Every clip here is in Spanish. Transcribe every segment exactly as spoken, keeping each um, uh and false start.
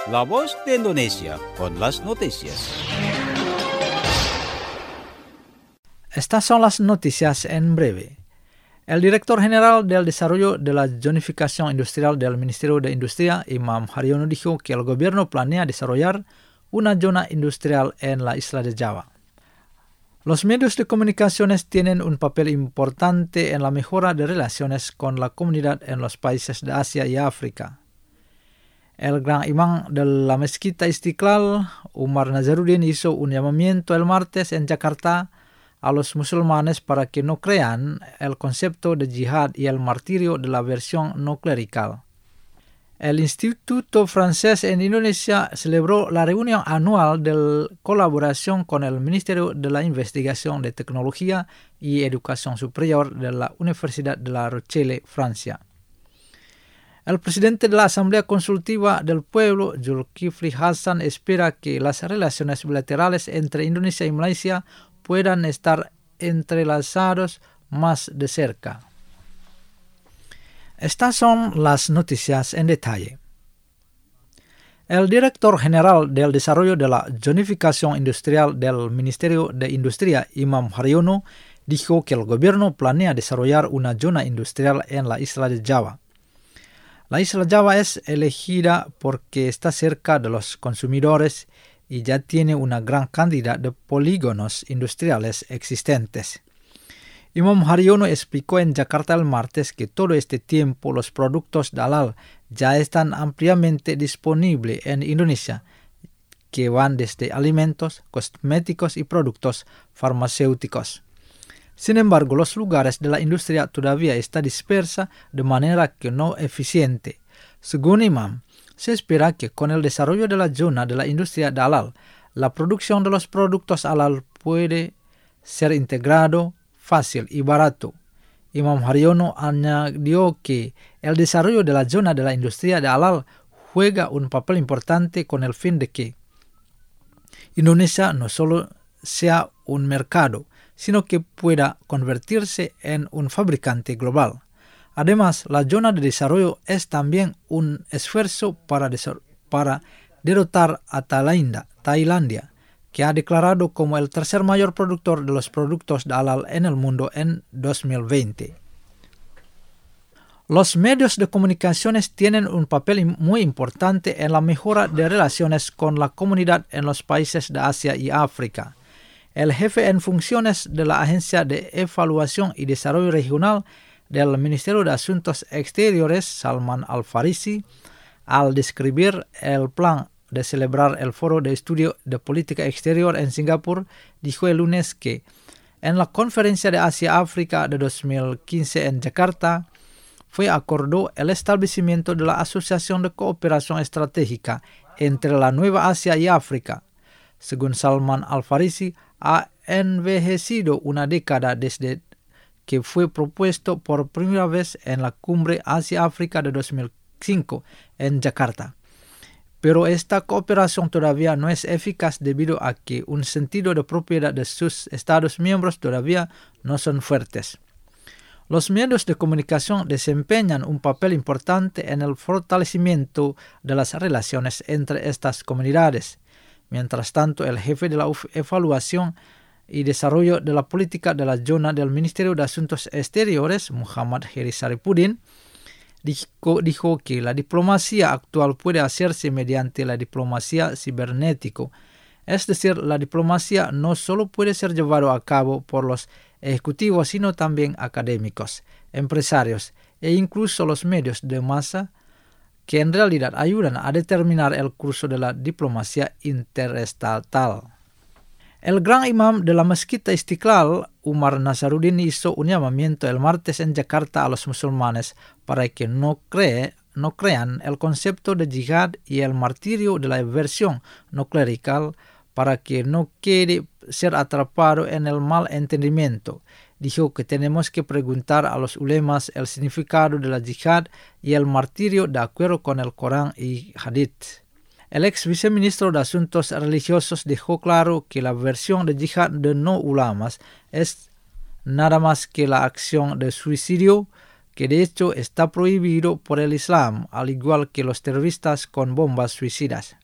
La Voz de Indonesia con las noticias. Estas son las noticias en breve. El director general del desarrollo de la zonificación industrial del Ministerio de Industria, Imam Haryono, dijo que el gobierno planea desarrollar una zona industrial en la isla de Java. Los medios de comunicaciones tienen un papel importante en la mejora de relaciones con la comunidad en los países de Asia y África. El gran imán de la mezquita Istiqlal, Umar Nazaruddin, hizo un llamamiento el martes en Yakarta a los musulmanes para que no crean el concepto de yihad y el martirio de la versión no clerical. El Instituto Francés en Indonesia celebró la reunión anual de colaboración con el Ministerio de la Investigación de Tecnología y Educación Superior de la Universidad de La Rochelle, Francia. El presidente de la Asamblea Consultiva del Pueblo, Zulkifli Hasan, espera que las relaciones bilaterales entre Indonesia y Malaysia puedan estar entrelazados más de cerca. Estas son las noticias en detalle. El director general del desarrollo de la zonificación industrial del Ministerio de Industria, Imam Haryono, dijo que el gobierno planea desarrollar una zona industrial en la isla de Java. La isla Java es elegida porque está cerca de los consumidores y ya tiene una gran cantidad de polígonos industriales existentes. Imam Haryono explicó en Yakarta el martes que todo este tiempo los productos de halal ya están ampliamente disponibles en Indonesia, que van desde alimentos, cosméticos y productos farmacéuticos. Sin embargo, los lugares de la industria todavía están dispersa de manera que no eficiente. Según Imam, se espera que con el desarrollo de la zona de la industria de halal, la producción de los productos halal puede ser integrado fácil y barato. Imam Haryono añadió que el desarrollo de la zona de la industria de halal juega un papel importante con el fin de que Indonesia no solo sea un mercado, sino que pueda convertirse en un fabricante global. Además, la zona de desarrollo es también un esfuerzo para, para derrotar a Tailandia, Tailandia, que ha declarado como el tercer mayor productor de los productos de halal en el mundo en dos mil veinte. Los medios de comunicaciones tienen un papel muy importante en la mejora de relaciones con la comunidad en los países de Asia y África. El jefe en funciones de la Agencia de Evaluación y Desarrollo Regional del Ministerio de Asuntos Exteriores, Salman Al-Farisi, al describir el plan de celebrar el Foro de Estudio de Política Exterior en Singapur, dijo el lunes que en la Conferencia de Asia-África de dos mil quince en Yakarta fue acordado el establecimiento de la Asociación de Cooperación Estratégica entre la Nueva Asia y África. Según Salman Al-Farisi, ha envejecido una década desde que fue propuesto por primera vez en la Cumbre Asia-África de dos mil cinco en Yakarta. Pero esta cooperación todavía no es eficaz debido a que un sentido de propiedad de sus Estados miembros todavía no son fuertes. Los medios de comunicación desempeñan un papel importante en el fortalecimiento de las relaciones entre estas comunidades. Mientras tanto, el jefe de la Evaluación y Desarrollo de la Política de la Zona del Ministerio de Asuntos Exteriores, Muhammad Heri Saripudin, dijo, dijo que la diplomacia actual puede hacerse mediante la diplomacia cibernética. Es decir, la diplomacia no solo puede ser llevada a cabo por los ejecutivos, sino también académicos, empresarios e incluso los medios de masa, que en realidad ayudan a determinar el curso de la diplomacia interestatal. El gran imam de la mezquita Istiqlal, Umar Nazaruddin, hizo un llamamiento el martes en Yakarta a los musulmanes para que no, cree, no crean el concepto de yihad y el martirio de la versión no clerical para que no quede ser atrapado en el mal entendimiento. Dijo que tenemos que preguntar a los ulemas el significado de la yihad y el martirio de acuerdo con el Corán y Hadith. El ex viceministro de Asuntos Religiosos dejó claro que la versión de yihad de no ulamas es nada más que la acción de suicidio que de hecho está prohibido por el Islam, al igual que los terroristas con bombas suicidas.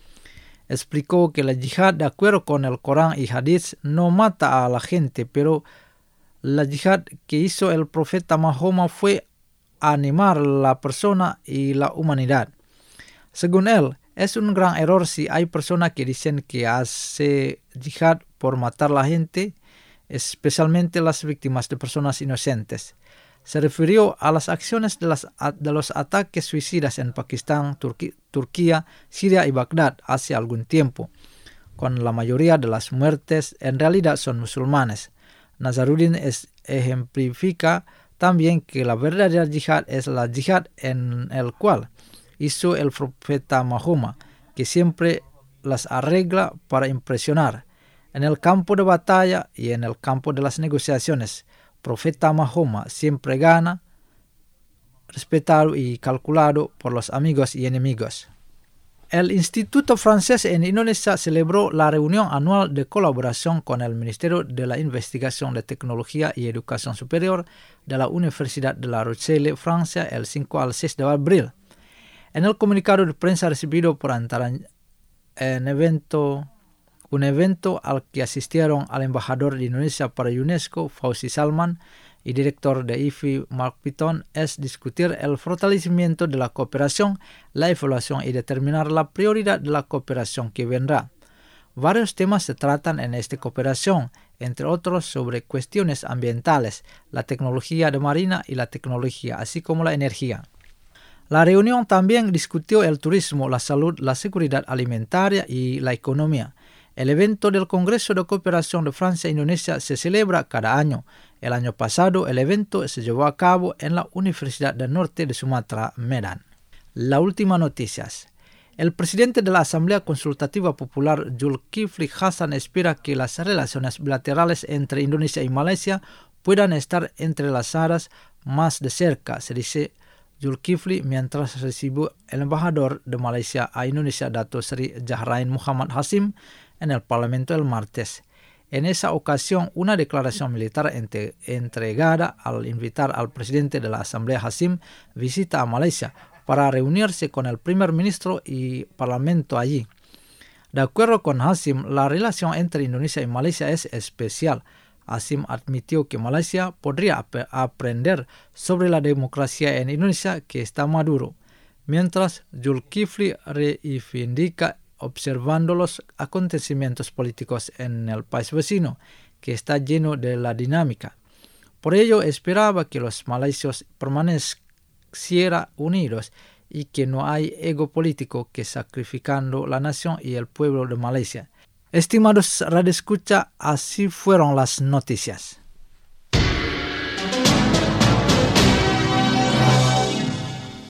Explicó que la yihad, de acuerdo con el Corán y Hadith, no mata a la gente, pero la yihad que hizo el profeta Mahoma fue animar a la persona y la humanidad. Según él, es un gran error si hay personas que dicen que hace yihad por matar a la gente, especialmente las víctimas de personas inocentes. Se refirió a las acciones de, las, de los ataques suicidas en Pakistán, Turquía, Turquía, Siria y Bagdad hace algún tiempo, con la mayoría de las muertes en realidad son musulmanes. Nazaruddin es, ejemplifica también que la verdadera yihad es la yihad en el cual hizo el profeta Mahoma, que siempre las arregla para impresionar. En el campo de batalla y en el campo de las negociaciones, profeta Mahoma siempre gana, respetado y calculado por los amigos y enemigos. El Instituto Francés en Indonesia celebró la reunión anual de colaboración con el Ministerio de la Investigación de Tecnología y Educación Superior de la Universidad de La Rochelle, Francia, el cinco al seis de abril. En el comunicado de prensa recibido por Antara, en evento, un evento al que asistieron al embajador de Indonesia para UNESCO, Fauzi Salman, y director de I F I, Mark Pitton, es discutir el fortalecimiento de la cooperación, la evaluación y determinar la prioridad de la cooperación que vendrá. Varios temas se tratan en esta cooperación, entre otros sobre cuestiones ambientales, la tecnología de marina y la tecnología, así como la energía. La reunión también discutió el turismo, la salud, la seguridad alimentaria y la economía. El evento del Congreso de Cooperación de Francia e Indonesia se celebra cada año. El año pasado el evento se llevó a cabo en la Universidad del Norte de Sumatra, Medan. La última noticias. El presidente de la Asamblea Consultativa Popular, Zulkifli Hasan, espera que las relaciones bilaterales entre Indonesia y Malasia puedan estar entrelazadas más de cerca, se dice Zulkifli mientras recibió el embajador de Malaysia a Indonesia, Dato Seri Zahrain Muhammad Hasim, en el Parlamento el martes. En esa ocasión, una declaración militar entre, entregada al invitar al presidente de la Asamblea Hasim visita a Malaysia para reunirse con el primer ministro y parlamento allí. De acuerdo con Hasim, la relación entre Indonesia y Malaysia es especial. Hasim admitió que Malaysia podría ap- aprender sobre la democracia en Indonesia que está maduro, mientras Zulkifli reivindica observando los acontecimientos políticos en el país vecino, que está lleno de la dinámica. Por ello, esperaba que los malaysios permanecieran unidos y que no hay ego político que sacrificando la nación y el pueblo de Malaysia. Estimados radioescucha, así fueron las noticias.